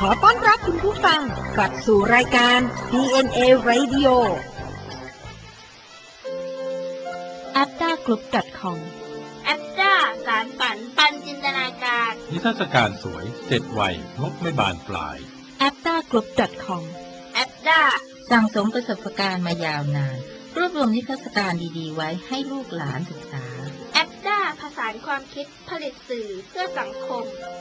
อต้อนรับคุณผู้ฟังกลับสู่รายการ DNA Radio aptagroup.com แอปจ้าสารฝันปันจินตนาการนิทรรศการสวย7 วัยงบไม่บานปลาย aptagroup.com แอปจ้าสั่งสมประสบการณ์มายาวนานรวบรวมนิทรรศการดีๆไว้ให้ลูกหลานศึกษาแอปจ้าผสานความคิดผลิตสื่อเพื่อสังคม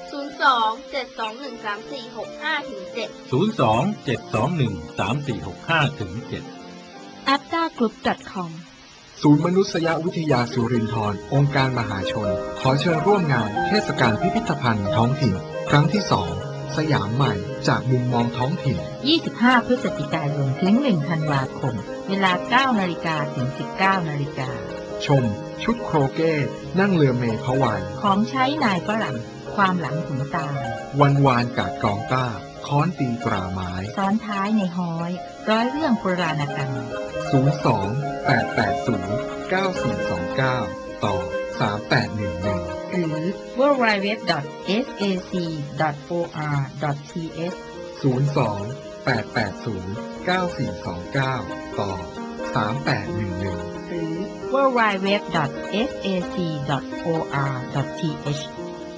02-721-3465-7 aptagroup.com ศูนย์มนุษยวิทยาสุรินทร์องค์การมหาชนขอเชิญร่วมงานเทศกาลพิพิธภัณฑ์ท้องถิ่นครั้งที่ 2 สยามใหม่จากมุมมองท้องถิ่น 25 พฤศจิกายนถึง 1 ธันวาคมเวลา 9 นาฬิกาถึง 19 นาฬิกาชมชุดโครเก้นั่งเรือเมพะวันของใช้นายฝรั่งความหลังถึงตาวันวานกาดกองต้าค้อนตีตราไม้ซ้อนท้ายในฮ้อยร้อยเรื่องโบราณกรรม 02-880-9429 ต่อ 3811 หรือ www.sac.or.th 02-880-9429 ต่อ 3811 หรือ www.sac.or.th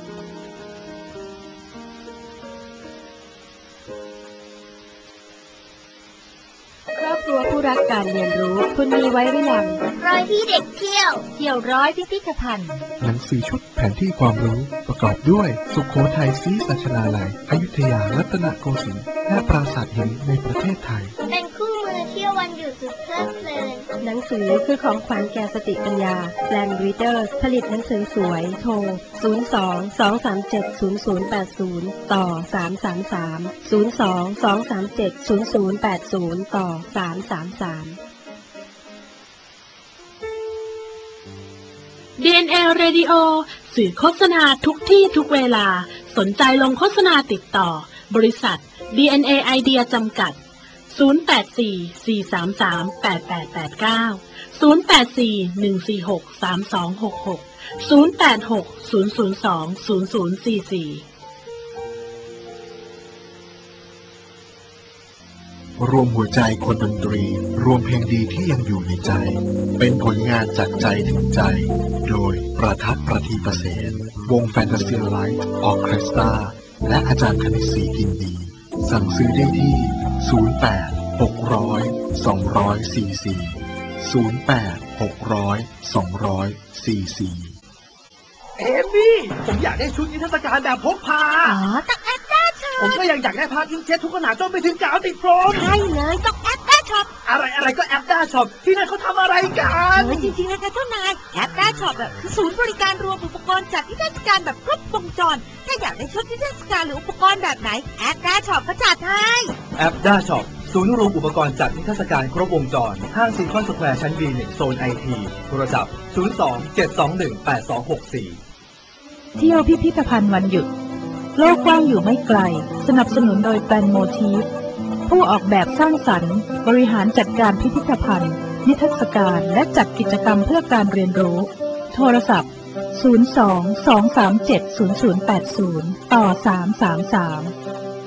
ครอบครัวผู้รักการเรียนรู้คุณมีไว้หรือยังร้อยที่เด็กเที่ยวร้อยพิพิธภัณฑ์หนังสือชุดแผนที่ความรู้ประกอบด้วยสุโขทัยศรีสัชนาลัยอยุธยารัตนโกสินทร์และปราสาทหินในประเทศไทยเป็นคู่มือเที่ยววันหยุดสุดเพลิดเพลินหนังสือคือของขวัญแก่สติปัญญาแลนด์รีเดอร์ผลิตหนังสือสวยโทร02-237-0080 ต่อ 333 02-237-0080 ต่อ 333 DNA Radio สื่อโฆษณาทุกที่ทุกเวลาสนใจลงโฆษณาติดต่อบริษัท DNA Idea จำกัด 084-433-8889 084-146-3266 086-002-0044 รวมหัวใจคนดนตรีรวมเพลงดีที่ยังอยู่ในใจเป็นผลงานจากใจถึงใจโดยประทับประทีปเสนวงแฟนตาซีไลท์ออร์เคสตราและอาจารย์คณิตศรีกินดีสั่งซื้อได้ที่08-600-244 เอมี่ผมอยากได้ชุดนิทรรศการแบบพกพาต้องแอปได้ช็อปผมก็ยังอยากได้ผ้าอิงเจ็ตทุกขนาดจนไปถึงกาวติดโฟมใช่เลยต้องแอปได้ช็อปอะไรก็แอปได้ช็อปที่นั่นเขาทำอะไรกันจริงๆนะเจ้านายแอปได้ช็อปคือศูนย์บริการรวมอุปกรณ์จัดนิทรรศการแบบครบวงจรถ้าอยากได้ชุดนิทรรศการหรืออุปกรณ์แบบไหนแอปได้ช็อปก็จัดให้แอปได้ช็อปศูนย์รวมอุปกรณ์จัดนิทรรศการครบวงจรห้างซีคอนสแควร์ชั้น B1 โซน IT โทรศัพท์02-721-8264 เที่ยวพิพิธภัณฑ์วันหยุดโลกกว้างอยู่ไม่ไกลสนับสนุนโดยแปลนโมทีฟผู้ออกแบบสร้างสรรค์บริหารจัดการพิพิธภัณฑ์นิทรรศการและจัดกิจกรรมเพื่อการเรียนรู้โทรศัพท์02-237-0080 ต่อ 333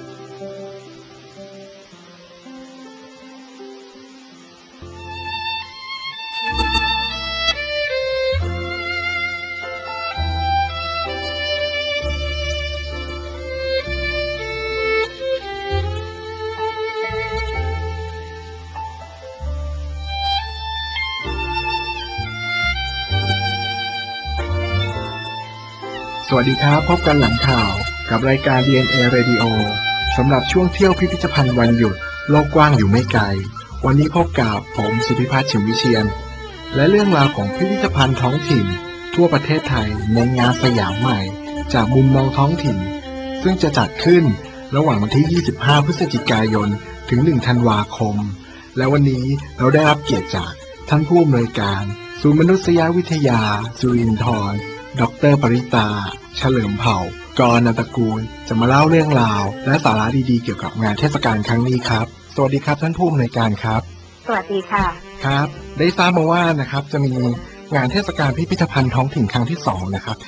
สวัสดีครับพบกันหลังข่าวกับรายการ DNA Radio สำหรับช่วงเที่ยวพิพิธภัณฑ์วันหยุดโลกกว้างอยู่ไม่ไกลวันนี้พบกับผมสุพิพัฒน์ ฉิมวิเชียรและเรื่องราวของพิพิธภัณฑ์ท้องถิ่นทั่วประเทศไทยในงานสยามใหม่จากมุมมองท้องถิ่นซึ่งจะจัดขึ้นระหว่างวันที่ 25 พฤศจิกายนถึง 1 ธันวาคมและวันนี้เราได้รับเกียรติจากท่านผู้อำนวยการศูนย์มนุษยวิทยาสุรินทร์ดร.ปริตาเฉลิมเผ่ากรณตระกูลจะมาเล่าเรื่องราวและสาระดีๆเกี่ยวกับงานเทศกาลครั้งนี้ครับสวัสดีครับท่านผู้อำนวยการครับสวัสดีค่ะครับได้ทราบมาว่านะครับจะมีงานเทศกาลพิพิธภัณฑ์ท้องถิ่นครั้งที่2นะครับ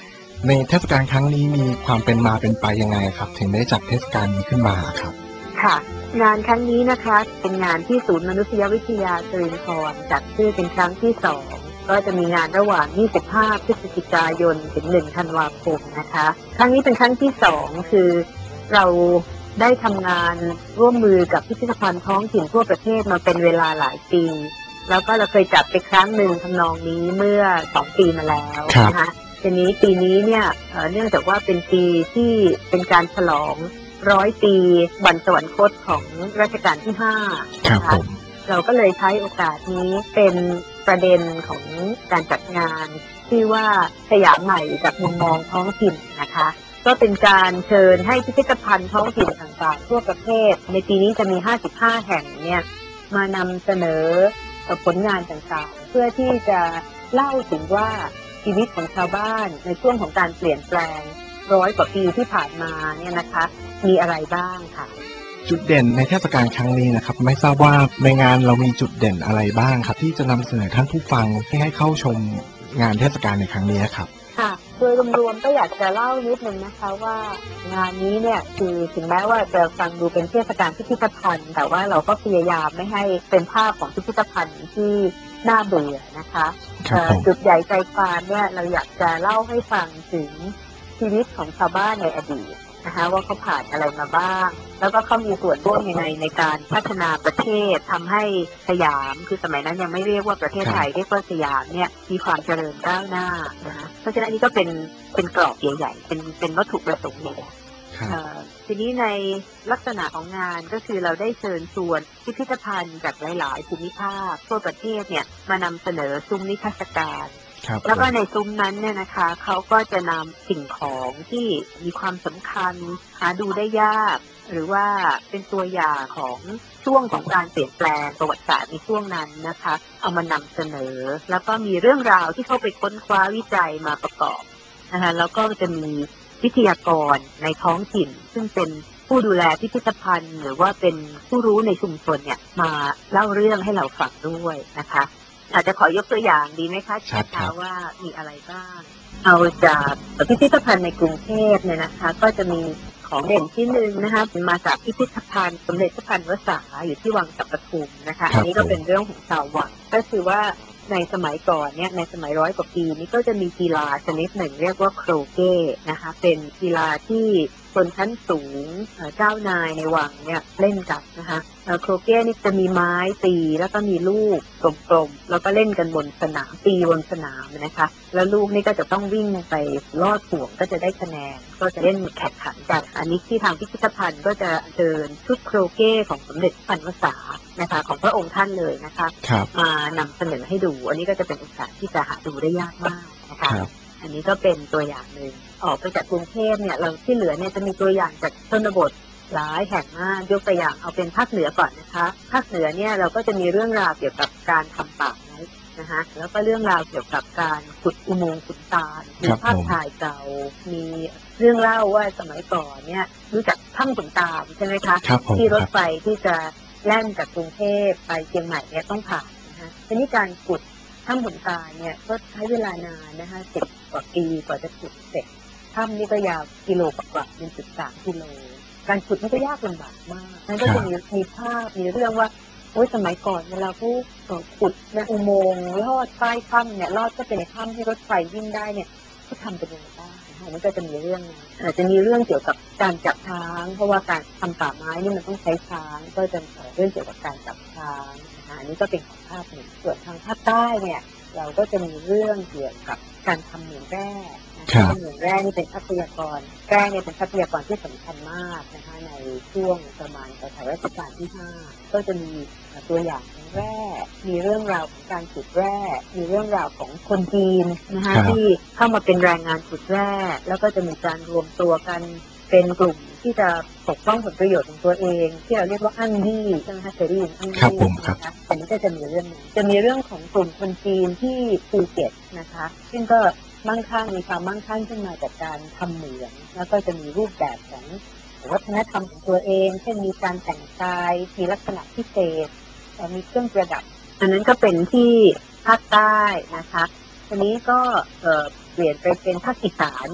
ในเทศกาลครั้งนี้มีความเป็นมาเป็นไปยังไงครับถึงได้จัดเทศกาลนี้ขึ้นมาครับค่ะงานครั้งนี้นะคะเป็นงานที่ศูนย์มนุษยวิทยาสิรินธรจัดขึ้นเป็นครั้งที่2ก็จะมีงานระหว่าง25พฤศจิกายนถึง1ธันวาคมนะคะครั้งนี้เป็นครั้งที่2คือเราได้ทำงานร่วมมือกับพิพิธภัณฑ์ท้องถิ่นทั่วประเทศมาเป็นเวลาหลายปีแล้วก็เราเคยจัดไปครั้งหนึ่งทำนองนี้เมื่อ2ปีมาแล้วนะคะทีนี้ปีนี้เนี่ยเนื่องจากว่าเป็นปีที่เป็นการฉลอง100 ปีวันสวรรคตของรัชกาลที่5นะคะเราก็เลยใช้โอกาสนี้เป็นประเด็นของการจัดงานที่ว่าสยามใหม่จากมุมมองท้องถิ่นนะคะก็เป็นการเชิญให้พิพิธภัณฑ์ท้องถิ่นต่างๆทั่วประเทศในปีนี้จะมี55แห่งเนี่ยมานำเสนอผลงานต่างๆเพื่อที่จะเล่าถึงว่าชีวิตของชาวบ้านในช่วงของการเปลี่ยนแปลง100 กว่าปีที่ผ่านมาเนี่ยนะคะมีอะไรบ้างค่ะจุดเด่นในเทศกาลครั้งนี้นะครับไม่ทราบว่าในงานเรามีจุดเด่นอะไรบ้างครับที่จะนำเสนอท่านผู้ฟังให้เข้าชมงานเทศกาลในครั้งนี้ครับค่ะโดยรวมๆก็อยากจะเล่านิดนึงนะคะว่างานนี้เนี่ยคือถึงแม้ว่าจะฟังดูเป็นเทศกาลพิพิธภัณฑ์แต่ว่าเราก็พยายามไม่ให้เป็นภาพของพิพิธภัณฑ์ที่น่าเบื่อนะคะจุดใหญ่ใจความเนี่ยเราอยากจะเล่าให้ฟังถึงชีวิตของชาวบ้านในอดีตนะคะว่าเขาผ่านอะไรมาบ้างแล้วก็เขามีส่วนร่วมยังไงในการพัฒนาประเทศทำให้สยามคือสมัยนั้นยังไม่เรียกว่าประเทศไทยเรียกว่าสยามเนี่ยมีความเจริญก้าวหน้านะคะเพราะฉะนั้นนี่ก็เป็นกรอบใหญ่ๆเป็นวัตถุประสงค์ใหญ่ทีนี้ในลักษณะของงานก็คือเราได้เชิญชวนพิพิธภัณฑ์จากหลายๆภูมิภาคทั่วประเทศเนี่ยมานำเสนอซุ้มนิทรรศการแล้วก็ในซุ้มนั้นเนี่ยนะคะเขาก็จะนำสิ่งของที่มีความสำคัญหาดูได้ยากหรือว่าเป็นตัวอย่างของช่วงของการเปลี่ยนแปลงประวัติศาสตร์ในช่วงนั้นนะคะเอามานำเสนอแล้วก็มีเรื่องราวที่เขาไปค้นคว้าวิจัยมาประกอบนะคะแล้วก็จะมีวิทยากรในท้องถิ่นซึ่งเป็นผู้ดูแลพิพิธภัณฑ์หรือว่าเป็นผู้รู้ในชุมชนเนี่ยมาเล่าเรื่องให้เราฟังด้วยนะคะอาจจะขอยกตัวอย่างดีไหมคะชัดๆว่ามีอะไรบ้างเอาจากพิพิธภัณฑ์ในกรุงเทพเนี่ยนะคะก็จะมีของเด่นที่หนึ่งนะคะมาจากพิพิธภัณฑ์สมเด็จพระพันวษาอยู่ที่วังสัปทุมนะคะอันนี้ก็เป็นเรื่องของชาววังก็คือว่าในสมัยก่อนเนี่ยในสมัย100 กว่าปีนี้ก็จะมีกีฬาชนิดหนึ่งเรียกว่าโครเก้นะคะเป็นกีฬาที่ชนชั้นสูงเจ้านายในวังเนี่ยเล่นกันนะคะโครเก้นี่จะมีไม้ตีแล้วก็มีลูกกลมๆแล้วก็เล่นกันบนสนามตีบนสนามนะคะแล้วลูกนี่ก็จะต้องวิ่งไปลอดห่วงก็จะได้คะแนนก็จะเล่นแข่งขันกันอันนี้ที่ทางพิพิธภัณฑ์ก็จะเชิญชุดโครเก้ของสมเด็จพระพันวษานะคะของพระองค์ท่านเลยนะคะมานำเสนอให้ดูอันนี้ก็จะเป็นโอกาสที่จะหาดูได้ยากมากนะคะอันนี้ก็เป็นตัวอย่างหนึ่งออกไปจากกรุงเทพเนี่ยเราที่เหลือเนี่ยจะมีตัวอย่างจากชนบทหลายแห่งมากยกตัวอย่างเอาเป็นภาคเหนือก่อนนะคะภาคเหนือเนี่ยเราก็จะมีเรื่องราวเกี่ยวกับการทำป่าไม้นะคะแล้วก็เรื่องราวเกี่ยวกับการขุดอุโมงค์ขุดตาลมีภาพถ่ายเก่ามีเรื่องเล่าว่าสมัยก่อนเนี่ยรู้จักถ้ำขุนตาลใช่ไหมคะที่รถไฟที่จะแล่นจากกรุงเทพไปเชียงใหม่เนี่ยต้องผ่านนะคะทีนี้การขุดถ้ำขุนตาลเนี่ยก็ใช้เวลานานนะคะ10 กว่าปีกว่าจะขุดเสร็จถ้ำนี่ก็ยาวกิโลกว่า1.3 กิโลการขุดนี่ก็ยากลำบากมากนั่นก็จะมีภาพมีเรื่องว่าโอ้ยสมัยก่อนเวลาผู้ขุดในอุโมงค์ลอดใต้ถ้ำเนี่ยลอดก็เป็นในถ้ำที่รถไฟวิ่งได้เนี่ยก็ทำเป็นยังไงบ้างมันก็จะมีเรื่องอาจจะมีเรื่องเกี่ยวกับการจับช้างเพราะว่าการทำป่าไม้นี่มันต้องใช้ช้างก็จะเรื่องเกี่ยวกับการจับช้างอันนี้ก็เป็นของภาคหนึ่งส่วนทางภาคใต้เนี่ยเราก็จะมีเรื่องเกี่ยวกับการทำเหมืองแร่เหมืองแร่นี่เป็นทรัพยากรแร่เนี่ยเป็นทรัพยากรที่สำคัญมากนะคะในช่วงประมาณสมัยรัชกาลที่5ก็จะมีตัวอย่างของแร่มีเรื่องราวของการขุดแร่มีเรื่องราวของคนจีนนะคะที่เข้ามาเป็นแรงงานขุดแร่แล้วก็จะมีการรวมตัวกันเป็นกลุ่มที่จะปกป้องผลประโยชน์ของตัวเองที่เราเรียกว่าอั้งยี่ใช่ไหมคะเคยได้ยินอั้งยี่นะคะแต่นี้ก็จะมีเรื่องนี้จะมีเรื่องของกลุ่มคนจีนที่ภูเก็ตนะคะซึ่งก็มั่งคั่งมีความมั่งคั่งขึ้นมาจากการทำเหมืองแล้วก็จะมีรูปแบบของวัฒนธรรมของตัวเองเช่นมีการแต่งกายมีลักษณะพิเศษมีเครื่องประดับอันนั้นก็เป็นที่ภาคใต้นะคะทีนี้ก็เปลี่ยนไปเป็นภาคอีสาน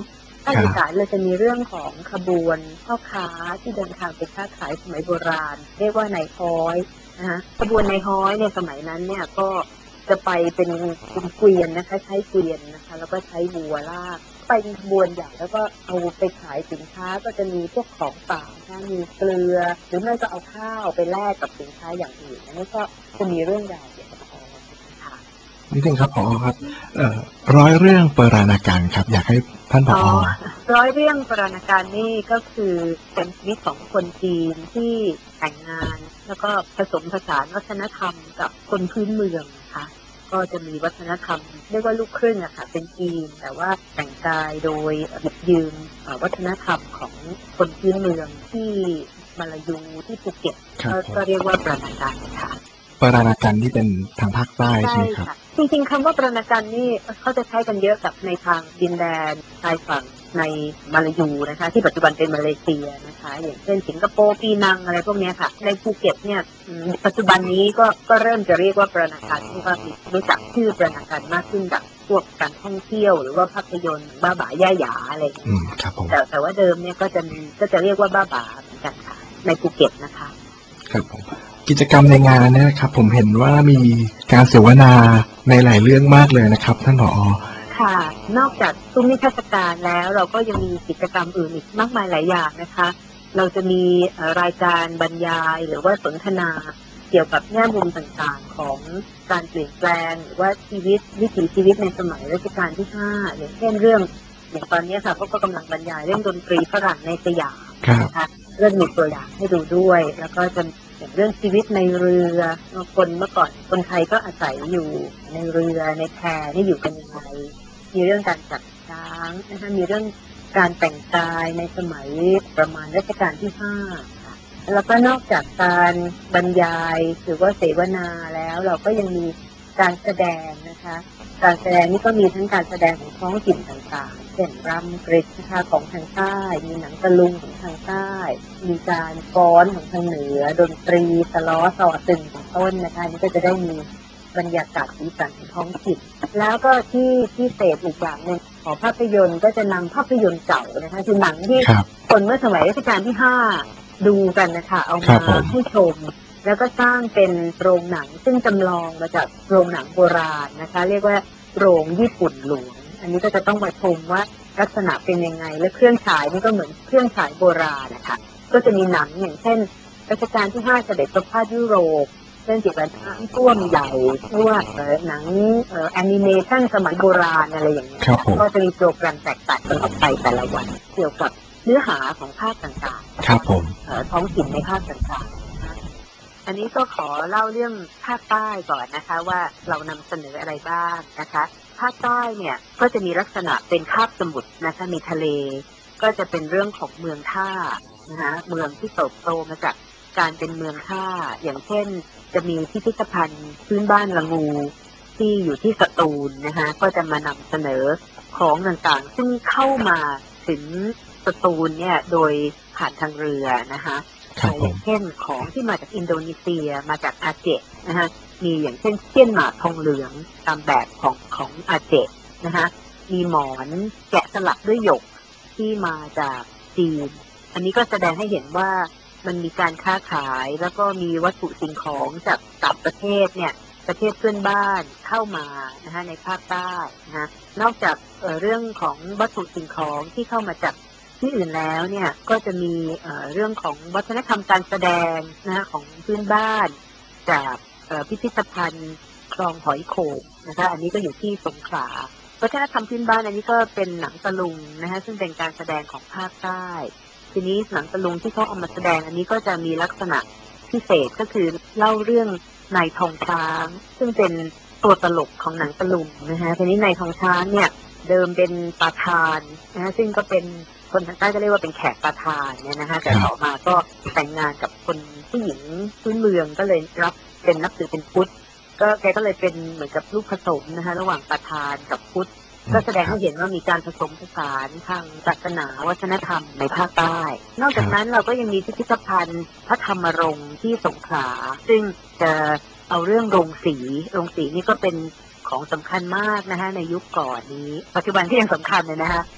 ภาคอีสานเราจะมีเรื่องของขบวนพ่อค้าที่เดินทางไปค้าขายสมัยโบราณเรียกว่านายฮ้อยนะคะขบวนนายฮ้อยเนี่ยสมัยนั้นเนี่ยก็จะไปเป็นเกวียนนะคะใช้เกวียนนะคะแล้วก็ใช้วัวลากไปเป็นขบวนใหญ่แล้วก็เอาไปขายสินค้าก็จะมีพวกของต่างนะมีเกลือหรือไม่ก็เอาข้าวไปแลกกับสินค้าอย่างอื่นอันนี้ก็จะมีเรื่องราวเกี่ยวกับของค่ะนิดนึงครับผอครับร้อยเรื่องปราณาการครับอยากให้ท่านผอร้อยเรื่องปราณาการนี่ก็คือเป็นชีวิตของคนจีนที่แต่งงานแล้วก็ผสมผสานวัฒนธรรมกับคนพื้นเมืองนะคะก็จะมีวัฒนธรรมเรียกว่าลูกครึ่งอะค่ะเป็นจีนแต่ว่าแต่งกายโดยหยิบยืมวัฒนธรรมของคนพื้นเมืองที่มาลายูที่ภูเก็ตก็เรียกว่าปราณาการค่ะปราณาการที่เป็นทางภาคใต้ใช่ไหมครับจริงๆคำว่าปราณาการนี่เขาจะใช้กันเยอะกับในทางดินแดนชายฝั่งในมาลายูนะคะที่ปัจจุบันเป็นมาเลเซียนะคะอย่างเช่นสิงคโปร์ปีนังอะไรพวกนี้ค่ะในภูเก็ตเนี่ยปัจจุบันนี้ก็เริ่มจะเรียกว่าปราณาการที่ว่ารู้จักชื่อปราณาการมากขึ้นจากพวกการท่องเที่ยวหรือว่าภาพยนตร์บ้าบ่าย่าหยาอะไรอย่างเงี้ยแต่ว่าเดิมเนี่ยก็จะเรียกว่าบ้าบ่าเหมือนกันค่ะในภูเก็ตนะคะครับผมกิจกรรมในงานเนี่ยครับผมเห็นว่ามีการเสวนาในหลายเรื่องมากเลยนะครับท่านผอ. ค่ะนอกจากซุ้มนิทรรศการแล้วเราก็ยังมีกิจกรรมอื่นอีกมากมายหลายอย่างนะคะเราจะมีรายการบรรยายหรือว่าสนทนาเกี่ยวกับแง่มุมต่างๆของการเปลี่ยนแปลงหรือว่าวิถีชีวิตในสมัยรัชกาลที่5อย่างเช่นเรื่องอย่างตอนนี้ค่ะก็กำลังบรรยายเรื่องดนตรีฝรั่งในสยามนะคะเรื่องมีตัวอย่างให้ดูด้วยแล้วก็จะอย่างเรื่องชีวิตในเรือคนเมื่อก่อนคนไทยก็อาศัยอยู่ในเรือในแพนี่อยู่กันยังไงมีเรื่องการจับช้างนะคะมีเรื่องการแต่งกายในสมัยประมาณรัชกาลที่5ค่ะแล้วก็นอกจากการบรรยายหรือว่าเสวนาแล้วเราก็ยังมีการแสดงนะคะการแสดงนี้ก็มีทั้งการแสดงของท้องถิ่นต่างๆเช่นรำกฤษนะคะของทางใต้มีหนังตะลุงของทางใต้มีการฟ้อนของทางเหนือดนตรีสล้อซอตึงเป็นต้นนะคะนี่ก็จะได้มีบรรยากาศสีสันของท้องถิ่นแล้วก็ที่เศษอีกอย่างหนึ่งของภาพยนตร์ก็จะนำภาพยนตร์เก่านะคะคือหนังที่คนเมื่อสมัยรัชกาลที่5ดูกันนะคะเอามาให้ชมแล้วก็สร้างเป็นโรงหนังซึ่งจำลองมาจากโรงหนังโบราณนะคะเรียกว่าโรงญี่ปุ่นหลวงอันนี้ก็จะต้องมาชมว่าลักษณะเป็นยังไงและเครื่องฉายนี่ก็เหมือนเครื่องฉายโบราณนะคะก็จะมีหนังอย่างเช่นรัชกาลที่5เสด็จประพาสยุโรปเช่นเกี่ยวกับน้ำท่วมใหญ่หรือว่าหนังแอนิเมชันสมัยโบราณอะไรอย่างเงี้ยก็จะมีโปรแกรมแตกต่างกันออกไปแต่ละวันเกี่ยวกับเนื้อหาของภาคต่างๆครับผมท้องถิ่นในภาคต่างๆอันนี้ก็ขอเล่าเรื่องภาคใต้ก่อนนะคะว่าเรานำเสนออะไรบ้างนะคะภาคใต้เนี่ยก็จะมีลักษณะเป็นคาบสมุทรนะคะมีทะเลก็จะเป็นเรื่องของเมืองท่านะคะเมืองที่เติบโตมาจากการเป็นเมืองท่าอย่างเช่นจะมีพิพิธภัณฑ์พื้นบ้านละงูที่อยู่ที่สตูลนะคะก็จะมานำเสนอของต่างๆซึ่งเข้ามาถึงสตูลเนี่ยโดยผ่านทางเรือนะคะอย่างเช่นของที่มาจากอินโดนีเซียมาจากอาเจนะคะมีอย่างเช่นเสี้ยนหมากทองเหลืองตามแบบของอาเจนะคะมีหมอนแกะสลักด้วยหยกที่มาจากจีนอันนี้ก็แสดงให้เห็นว่ามันมีการค้าขายแล้วก็มีวัตถุสิ่งของจากต่างประเทศเนี่ยประเทศเพื่อนบ้านเข้ามานะคะในภาคใต้นะคะนอกจากเรื่องของวัตถุสิ่งของที่เข้ามาจากที่อื่นแล้วเนี่ยก็จะมีเรื่องของวัฒนธรรมการแสดงนะคะของพื้นบ้านจากพิพิธภัณฑ์คลองหอยโข่งนะคะอันนี้ก็อยู่ที่สงขลาวัฒนธรรมพื้นบ้านอันนี้ก็เป็นหนังตะลุงนะคะซึ่งเป็นการแสดงของภาคใต้ทีนี้หนังตะลุงที่เขาเอามาแสดงอันนี้ก็จะมีลักษณะพิเศษก็คือเล่าเรื่องนายทองช้างซึ่งเป็นตัวตลกของหนังตะลุงนะคะทีนี้นายทองช้างเนี่ยเดิมเป็นประธานนะคะซึ่งก็เป็นคนทางใต้ก็เรียกว่าเป็นแขกประธานเนี่ยนะคะแต่ต่อมาก็แต่งงานกับคนผู้หญิงพื้นเมืองก็เลยรับเป็นนับถือเป็นพุทธก็แกก็เลยเป็นเหมือนกับลูกผสมนะคะระหว่างประธานกับพุทธก็แสดงให้เห็นว่ามีการผสมผสานทางศาสนาวัฒนธรรมในภาคใต้นอกจากนั้นเราก็ยังมีพิพิธภัณฑ์พระธรรมรงค์ที่สงขลาซึ่งจะเอาเรื่องโรงสีนี่ก็เป็นของสำคัญมากนะคะในยุคก่อนนี้ปัจจุบันที่ยังสำคัญเลยนะคะ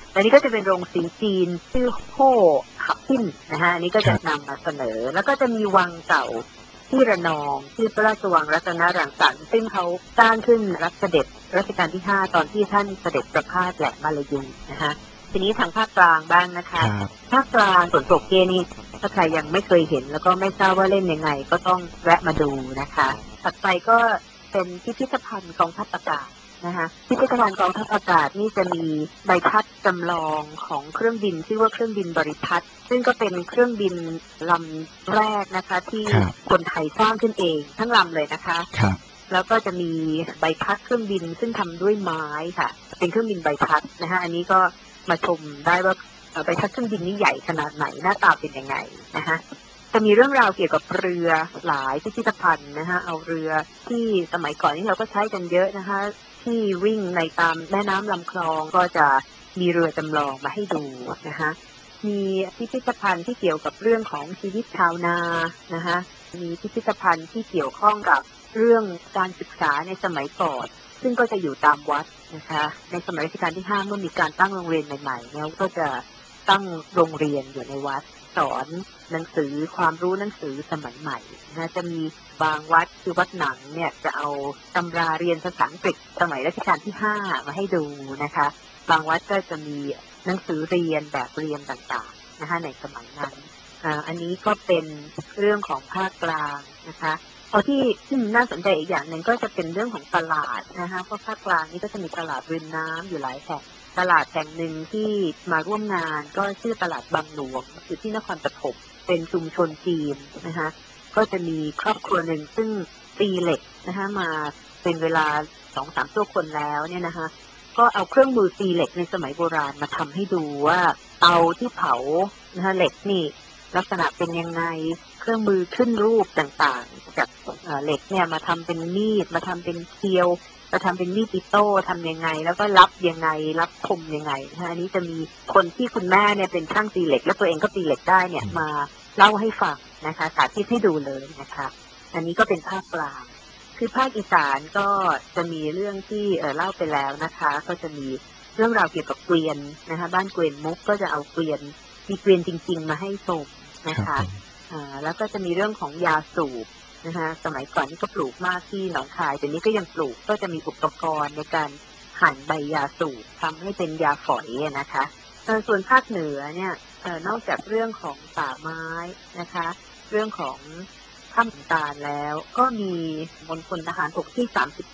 อันนี้ก็จะเป็นโรงสีจีนชื่อโฮหับพินนะฮะอันนี้ก็จะนำมาเสนอแล้วก็จะมีวังเก่าที่ระนองที่พระราชวังรัตนรังสรรค์ซึ่งเขาสร้างขึ้นรับเสด็จรัชกาลที่5ตอนที่ท่านเสด็จประพาสแหลมมาลายูนะฮะทีนี้ทางภาคกลางบ้างนะคะภาคกลางสวนโศกเกนี่ถ้าใครยังไม่เคยเห็นแล้วก็ไม่ทราบว่าเล่นยังไงก็ต้องแวะมาดูนะคะถัดไปก็เป็นพิพิธภัณฑ์กองทัพอากาศนะคะพิพิธภัณฑ์กองทัพอากาศนี่จะมีใบพัดจำลองของเครื่องบินชื่อว่าเครื่องบินบริพัตรซึ่งก็เป็นเครื่องบินลำแรกนะคะที่คนไทยสร้างขึ้นเองทั้งลำเลยนะคะแล้วก็จะมีใบพัดเครื่องบินซึ่งทำด้วยไม้ค่ะเป็นเครื่องบินใบพัดนะคะอันนี้ก็มาชมได้ว่าใบพัดเครื่องบินนี้ใหญ่ขนาดไหนหน้าตาเป็นยังไงนะคะจะมีเรื่องราวเกี่ยวกับเรือหลายพิพิธภัณฑ์นะคะเอาเรือที่สมัยก่อนนี่เราก็ใช้กันเยอะนะคะที่วิ่งในตามแม่น้ำลำคลองก็จะมีเรือจำลองมาให้ดูนะคะมีพิพิธภัณฑ์ที่เกี่ยวกับเรื่องของชีวิตชาวนานะคะมีพิพิธภัณฑ์ที่เกี่ยวข้องกับเรื่องการศึกษาในสมัยก่อนซึ่งก็จะอยู่ตามวัดนะคะในสมัยรัชกาลที่5เมื่อมีการตั้งโรงเรียนใหม่ๆแล้วก็จะตั้งโรงเรียนอยู่ในวัดสอนหนังสือความรู้หนังสือสมัยใหม่นะจะมีบางวัดคือวัดหนังเนี่ยจะเอาตำราเรียนภาษาอังกฤษสมัยรัชกาลที่5มาให้ดูนะคะบางวัดก็จะมีหนังสือเรียนแบบเรียนต่างๆนะคะในสมัยนั้นอันนี้ก็เป็นเรื่องของภาคกลางนะคะพอที่น่าสนใจอีกอย่างหนึ่งก็จะเป็นเรื่องของตลาดนะคะเพราะภาคกลางนี้ก็จะมีตลาดริมน้ำอยู่หลายแห่งตลาดแห่งหนึ่งที่มาร่วมงานก็ชื่อตลาดบางหลวงอยู่ที่นครปฐมเป็นชุมชนจีนนะคะก็จะมีครอบครัวหนึ่งซึ่งตีเหล็กนะคะมาเป็นเวลา 2-3 ชั่วคนแล้วเนี่ยนะคะก็เอาเครื่องมือตีเหล็กในสมัยโบราณมาทำให้ดูว่าเตาที่เผานะคะเหล็กนี่ลักษณะเป็นยังไงเครื่องมือขึ้นรูปต่างๆจากเหล็กเนี่ยมาทำเป็นมีดมาทำเป็นเคียวมาทำเป็นมีดอิโต้ทำยังไงแล้วก็รับยังไงรับคมยังไงอันนี้จะมีคนที่คุณแม่เนี่ยเป็นช่างตีเหล็กแล้วตัวเองก็ตีเหล็กได้เนี่ยมาเล่าให้ฟังนะคะสาธิตให้ดูเลยนะคะอันนี้ก็เป็นภาคกลางคือภาคอีสานก็จะมีเรื่องที่เล่าไปแล้วนะคะก็จะมีเรื่องราวเกี่ยวกับเกวียนนะคะบ้านเกวียนมุกก็จะเอาเกวียนมีเกวียนจริงๆมาให้ชมนะคะแล้วก็จะมีเรื่องของยาสูบนะคะสมัยก่อนนี่ก็ปลูกมากที่หนองคายแต่นี้ก็ยังปลูกก็จะมีอุปกรณ์ในการหั่นใบยาสูบทำให้เป็นยาฝอยนะคะส่วนภาคเหนือเนี่ยนอกจากเรื่องของป่าไม้นะคะเรื่องของถ้ำตาลแล้วก็มีมณฑลทหารบกที่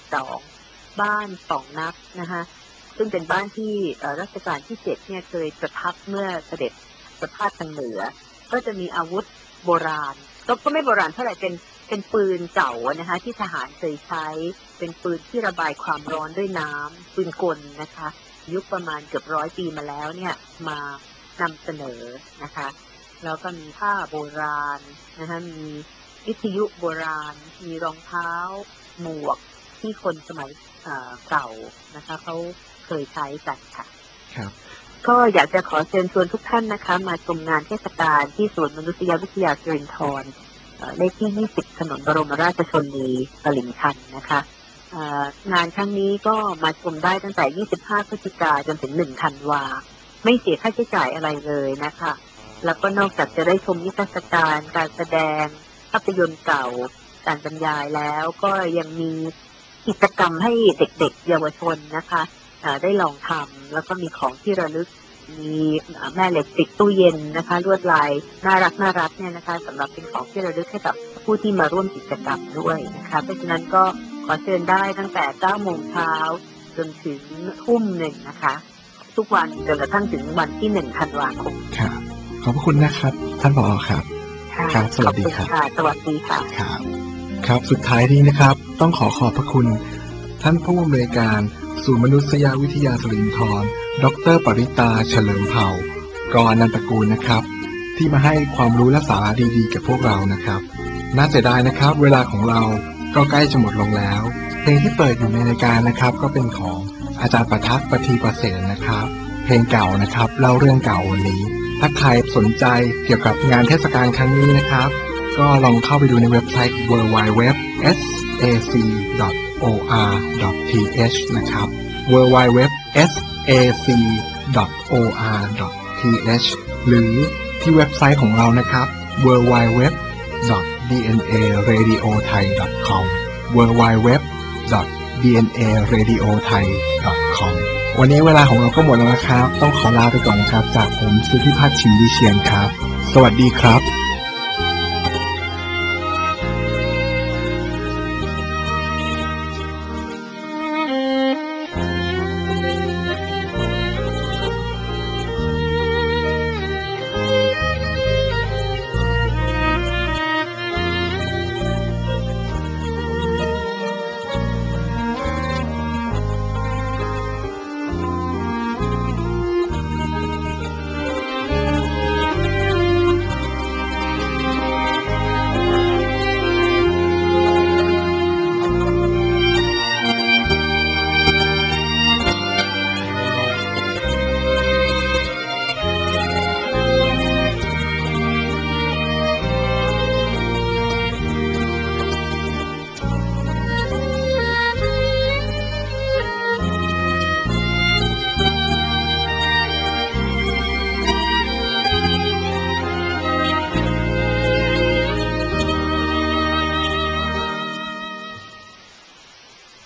32บ้านสองนับนะคะซึ่งเป็นบ้านที่รัชกาลที่7เนี่ยเคยประทับเมื่อเสด็จประพาสทางเหนือก็จะมีอาวุธโบราณก็ไม่โบราณเท่าไหร่เป็นปืนเก่านะคะที่ทหารเคยใช้เป็นปืนที่ระบายความร้อนด้วยน้ำปืนกลนะคะยุคประมาณเกือบ100 ปีมาแล้วเนี่ยมานำเสนอนะคะแล้วก็มีผ้าโบราณนะคะมีวิทยุโบราณมีรองเท้าหมวกที่คนสมัยเก่านะคะเขาเคยใช้กันค่ะครับก็อยากจะขอเชิญชวนทุกท่านนะคะมาชมงานเทศกาลที่สวนมนุษยวิทยาสิรินธรเลขที่20ถนนบรมราชชนนีตลิ่งชันนะคะงานครั้งนี้ก็มาชมได้ตั้งแต่25 พฤศจิกายนจนถึง1 ธันวาไม่เสียค่าใช้จ่ายอะไรเลยนะคะแล้วก็นอกจากจะได้ชมนิทรรศการการแสดงภาพยนตร์เก่าการบรรยายแล้วก็ยังมีกิจกรรมให้เด็กๆเยาวชนนะคะได้ลองทำแล้วก็มีของที่ระลึกมีแม่เหล็กติดตู้เย็นนะคะลวดลายน่ารักเนี่ยนะคะสำหรับเป็นของที่ระลึกให้กับผู้ที่มาร่วมกิจกรรมด้วยนะคะเพราะฉะนั้นก็ขอเชิญได้ตั้งแต่ 9 โมงเช้าจนถึง 1 นะคะทุกวันจนกระทั่งถึงวันที่ 1 ธันวาคมครับขอบคุณนะครับท่านผอ.ครับครับสวัสดีครับสวัสดีค่ะครับสุดท้ายนี้นะครับต้องขอบพระคุณท่านผู้อำนวยการศูนย์มนุษยวิทยาสิรินธรดร.ปริตาเฉลิมเผ่ากรนันตกูลนะครับที่มาให้ความรู้และสาระดีๆกับพวกเรานะครับน่าเสียดายนะครับเวลาของเราก็ใกล้จะหมดลงแล้วเพลงที่เปิดอยู่ในรายการนะครับก็เป็นของอาจารย์ประทักษ์ ประทีปเสนนะครับเพลงเก่านะครับเล่าเรื่องเก่าวันนี้ถ้าใครสนใจเกี่ยวกับงานเทศกาลครั้งนี้นะครับก็ลองเข้าไปดูในเว็บไซต์ www.sac.or.th นะครับ www.sac www.dnaweb.or.th หรือที่เว็บไซต์ของเรานะครับ www.dnaradiothai.com www.dnaradiothai.com วันนี้เวลาของเราก็หมดแล้วนะครับต้องขอลาไปก่อนนะครับจากผมสุทธิพัฒน์ ชิมวิเชียรครับสวัสดีครับ